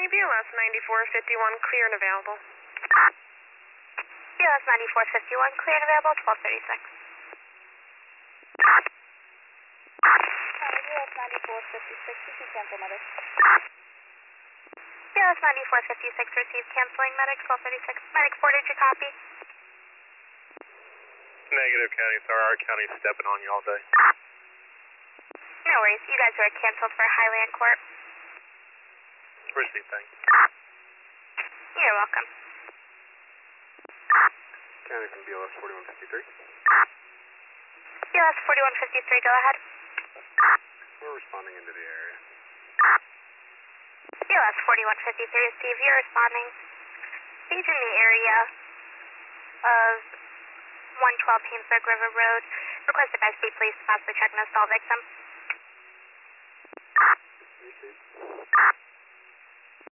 BLS 9451, clear and available. BLS 9451, clear and available, 1236. BLS 9456, this is cancel medic. BLS 9456, received canceling medic, 1236. Medic 4, did you copy? Negative, County. Sorry, our county's stepping on you all day. No worries, you guys were canceled for Highland Court. Received, thanks. You're welcome. County from BLS 4153. BLS 4153, go ahead. We're responding into the area. BLS 4153, Steve, you're responding. He's in the area of 112 Hansburg River Road. Requested by state police to possibly check and install victim. Received.